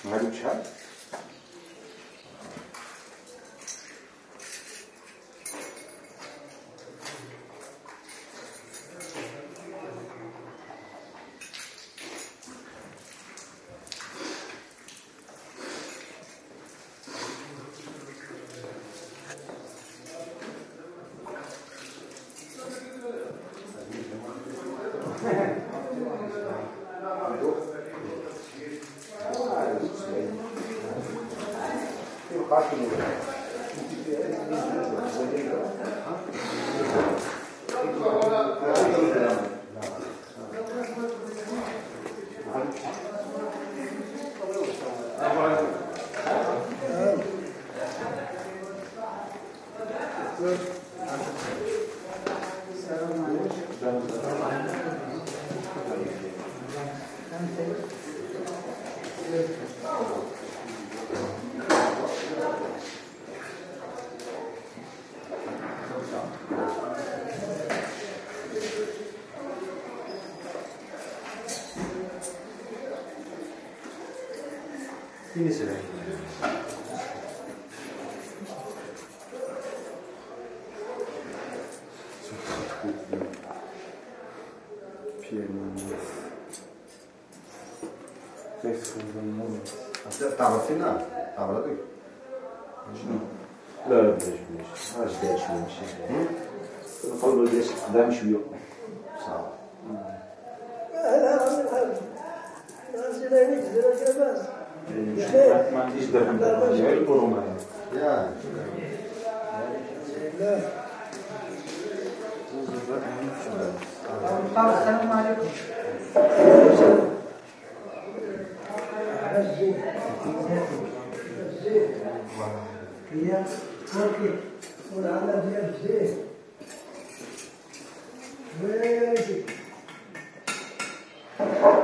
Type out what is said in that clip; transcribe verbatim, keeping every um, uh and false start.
هذا شحال؟ يسرع تعرف فينا تعرف هذيك شنو؟ لا لا بلاش بلاش اش داير شويه ماشي نقولوا ديال قدام شويه صافي لا لا لا ما عنديش درهم غير البرومه يا لا السلام عليكم هي تركي والعلم ديال الزيت ماشي